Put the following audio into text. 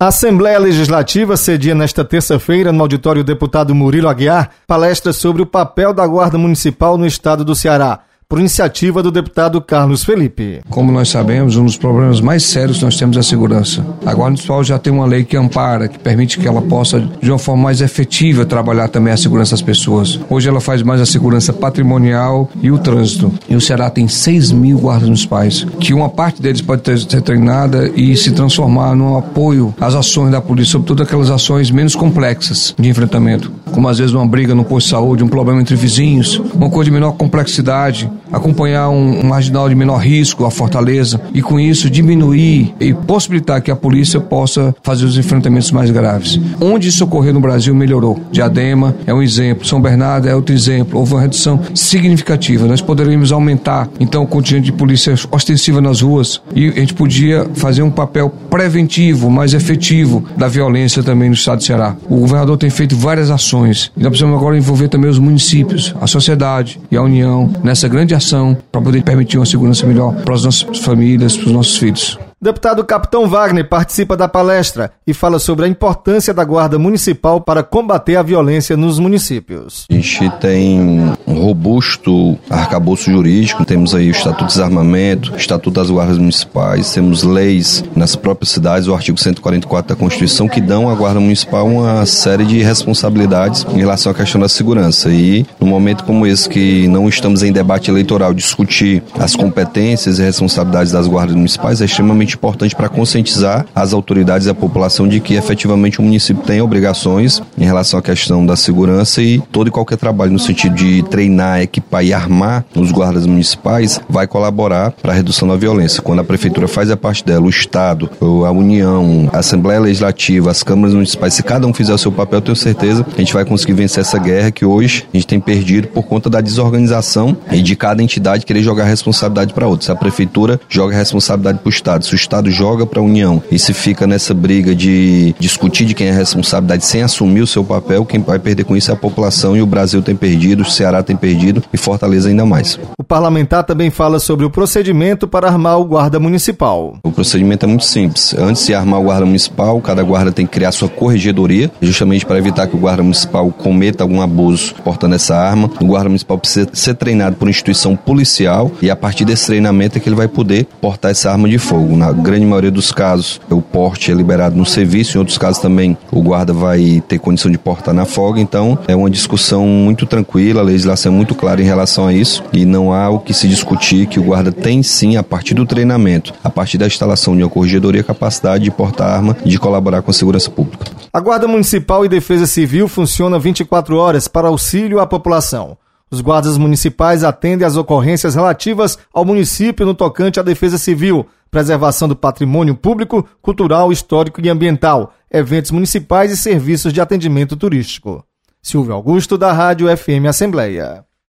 A Assembleia Legislativa cedia nesta terça-feira, no auditório Deputado Murilo Aguiar, palestra sobre o papel da Guarda Municipal no estado do Ceará, por iniciativa do deputado Carlos Felipe. Como nós sabemos, um dos problemas mais sérios que nós temos é a segurança. A Guarda Municipal já tem uma lei que ampara, que permite que ela possa, de uma forma mais efetiva, trabalhar também a segurança das pessoas. Hoje ela faz mais a segurança patrimonial e o trânsito. E o Ceará tem 6.000 guardas municipais, que uma parte deles pode ser treinada e se transformar num apoio às ações da polícia, sobretudo aquelas ações menos complexas de enfrentamento, como às vezes uma briga no posto de saúde, um problema entre vizinhos, uma coisa de menor complexidade, acompanhar um marginal de menor risco, a fortaleza, e com isso diminuir e possibilitar que a polícia possa fazer os enfrentamentos mais graves. Onde isso ocorreu no Brasil melhorou. Diadema é um exemplo, São Bernardo é outro exemplo, houve uma redução significativa. Nós poderíamos aumentar então o contingente de polícia ostensiva nas ruas e a gente podia fazer um papel preventivo, mais efetivo da violência também no estado do Ceará. O governador tem feito várias ações e nós precisamos agora envolver também os municípios, a sociedade e a União nessa grande ação para poder permitir uma segurança melhor para as nossas famílias, para os nossos filhos. Deputado Capitão Wagner participa da palestra e fala sobre a importância da Guarda Municipal para combater a violência nos municípios. A gente tem um robusto arcabouço jurídico, temos aí o Estatuto de Desarmamento, o Estatuto das Guardas Municipais, temos leis nas próprias cidades, o artigo 144 da Constituição, que dão à Guarda Municipal uma série de responsabilidades em relação à questão da segurança. E num momento como esse, que não estamos em debate eleitoral, discutir as competências e responsabilidades das guardas municipais é extremamente importante para conscientizar as autoridades e a população de que efetivamente o município tem obrigações em relação à questão da segurança, e todo e qualquer trabalho no sentido de treinar, equipar e armar os guardas municipais vai colaborar para a redução da violência. Quando a prefeitura faz a parte dela, o Estado, a União, a Assembleia Legislativa, as câmaras municipais, se cada um fizer o seu papel, eu tenho certeza que a gente vai conseguir vencer essa guerra que hoje a gente tem perdido por conta da desorganização e de cada entidade querer jogar a responsabilidade para outra. Se a prefeitura joga a responsabilidade para o Estado, se o Estado joga para a União e se fica nessa briga de discutir de quem é a responsabilidade sem assumir o seu papel, quem vai perder com isso é a população, e o Brasil tem perdido, o Ceará tem perdido e Fortaleza ainda mais. O parlamentar também fala sobre o procedimento para armar o guarda municipal. O procedimento é muito simples. Antes de armar o guarda municipal, cada guarda tem que criar sua corregedoria, justamente para evitar que o guarda municipal cometa algum abuso portando essa arma. O guarda municipal precisa ser treinado por instituição policial e a partir desse treinamento é que ele vai poder portar essa arma de fogo. Na grande maioria dos casos, o porte é liberado no serviço, em outros casos também o guarda vai ter condição de portar na folga, então é uma discussão muito tranquila, a legislação é muito clara em relação a isso e não há o que se discutir, que o guarda tem sim, a partir do treinamento, a partir da instalação de uma corregedoria, capacidade de portar arma e de colaborar com a segurança pública. A Guarda Municipal e Defesa Civil funciona 24 horas para auxílio à população. Os guardas municipais atendem às ocorrências relativas ao município no tocante à defesa civil, preservação do patrimônio público, cultural, histórico e ambiental, eventos municipais e serviços de atendimento turístico. Silvio Augusto, da Rádio FM Assembleia.